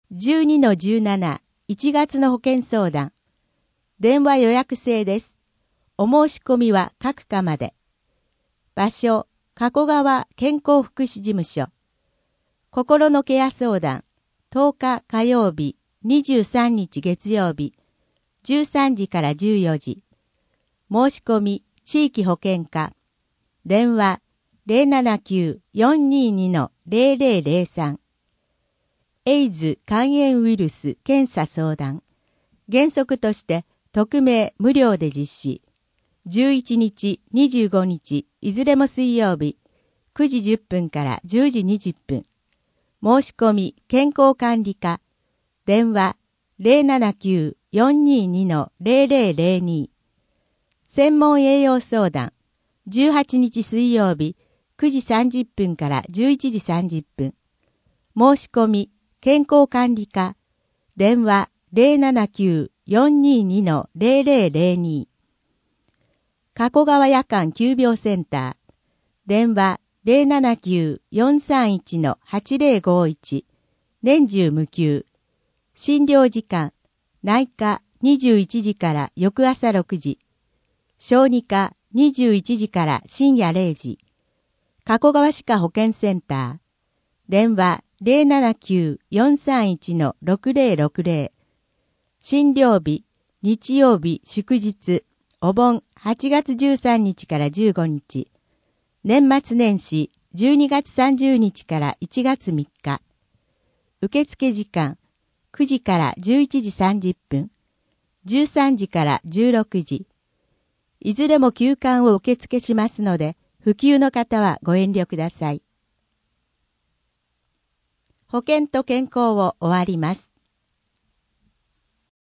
12-17、1月の保険相談。電話予約制です。お申し込みは各課まで。場所、加古川健康福祉事務所。心のケア相談、10日火曜日、23日月曜日、13時から14時。申し込み、地域保険課。電話、079-422-0003。エイズ肝炎ウイルス検査相談。原則として匿名無料で実施。11日、25日、いずれも水曜日、9時10分から10時20分。申し込み健康管理課。電話079-422-0002。専門栄養相談。18日水曜日、9時30分から11時30分。申し込み健康管理課。電話079-422-0002。加古川夜間急病センター。電話079-431-8051。年中無休。診療時間。内科21時から翌朝6時。小児科21時から深夜0時。加古川歯科保健センター。電話079-431-6060。診療日、日曜日、祝日、お盆8月13日から15日。年末年始12月30日から1月3日。受付時間9時から11時30分。13時から16時。いずれも休館を受付しますので、不給の方はご遠慮ください。保険と健康を終わります。